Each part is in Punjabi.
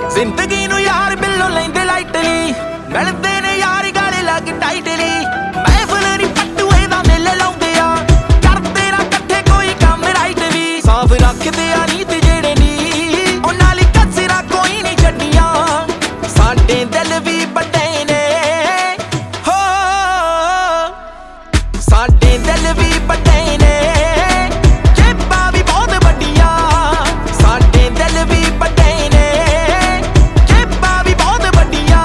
ਜ਼ਿੰਦਗੀ ਨੂੰ ਯਾਰ ਬਿੱਲੋਂ ਲੈਂਦੇ ਲਾਈਟਲੀ, ਮਿਲਦੇ ਨੇ ਯਾਰ ਗਾਲੇ ਲੱਗ ਟਾਈਟਲੀ। ਮਹਿਫਲ ਨੀ ਪੱਟੂਏ ਦਾ ਮੇਲੇ ਲਾਉਂਦੇ ਆ, ਕਰਦੇ ਨਾ ਇਕੱਠੇ ਕੋਈ ਕੰਮ ਰਾਈਟ ਵੀ। ਸਾਫ਼ ਰੱਖਦੇ ਆ ਨੀਤ ਜਿਹੜੇ ਨੀ, ਉਹਨਾਂ ਲਈ ਕਸਰਾਂ ਕੋਈ ਨਹੀਂ ਛੱਡੀਆਂ। ਸਾਡੇ ਦਿਲ ਵੀ ਵੱਡੇ ਨੇ ਹੋ, ਸਾਡੇ ਦਿਲ ਵੀ ਵੱਡੇ ਨੇ, ਜੇਬਾਂ ਵੀ ਬਹੁਤ ਵੱਡੀਆਂ। ਸਾਡੇ ਦਿਲ ਵੀ ਵੱਡੇ ਨੇ, ਜੇਬਾਂ ਵੀ ਬਹੁਤ ਵੱਡੀਆਂ।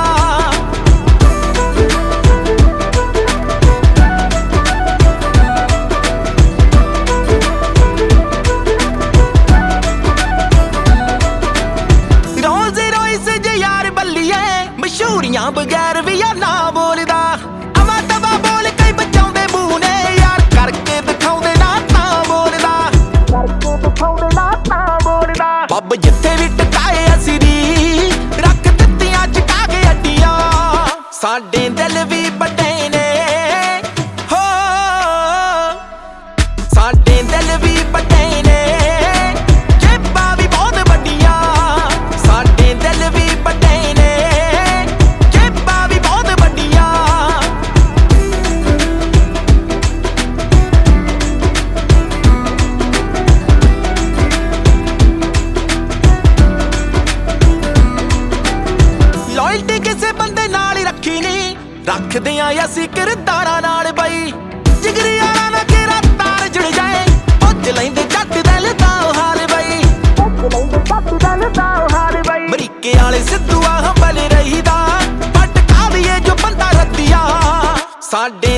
ਰੋਜ਼ ਰੋਇਸ ਜੇ ਯਾਰ ਬੱਲੀਏ, ਮਸ਼ਹੂਰੀਆਂ ਬਗੈਰ ਵੀ ਆ ਨਾ ਬੋਲਦਾ। ਅਵਾ ਤਵਾ ਬੋਲ ਕਈ ਬਚਾਉਂਦੇ ਮੂੰਹ ਨੇ, ਯਾਰ ਕਰਕੇ ਦਿਖਾਉਂਦੇ ਨਾ ਤਾਂ ਬੋਲਦਾ, ਕਰਕੇ ਦਿਖਾਉਂਦੇ ਨਾ ਤਾਂ ਬੋਲਦਾ। ਪੱਬ ਜਿੱਥੇ ਵੀ ਟਕਾਏ ਅਸੀਂ ਦੀ, ਰੱਖ ਦਿੱਤੀਆਂ ਚੁਕਾ ਕੇ ਅੱਡੀਆਂ। ਸਾਡੇ ਦਿਲ ਵੀ ਵੱਡੇ ਨੇ ਹੋ, ਸਾਡੇ ਦਿਲ ਵੀ ਵੱਡੇ ਨੇ, ਜੇਬਾਂ ਵੀ ਬਹੁਤ ਵੱਡੀਆਂ। ਸਾਡੇ ਦਿਲ ਵੀ ਵੱਡੇ ਨੇ, ਜੇਬਾਂ ਵੀ ਬਹੁਤ ਵੱਡੀਆਂ। ਲੋਇਲਟੀ ਕਿਸੇ ਬੰਦੇ ਨਾਲ ਹੀ ਰੱਖੀ ਨੀ, ਰੱਖਦੇ ਆਂ ਅਸੀਂ ਕਿਰਦਾਰਾਂ ਨਾਲ ਬਈ। ਜਿਗਰੀ ਯਾਰਾਂ ਨਾਲ ਕਿਹੜਾ ਤਾਰ ਜੁੜ ਜਾਏ, ਪੁੱਜ ਲੈਂਦੇ ਜੱਟ ਦਿਲ ਦਾ ਹਾਲ ਬਈ, ਪੁੱਜ ਲੈਂਦੇ ਜੱਟ ਦਿਲ ਦਾ ਹਾਲ ਬਈ। ਅਮਰੀਕੇ ਵਾਲੇ ਸਿੱਧੂ ਆ ਹੰਬਲ ਰਹੀਦਾ, ਪਟਕਾ ਦੀਏ ਜੋ ਬੰਦਾ ਰੱਤੀਆ। ਸਾਡੇ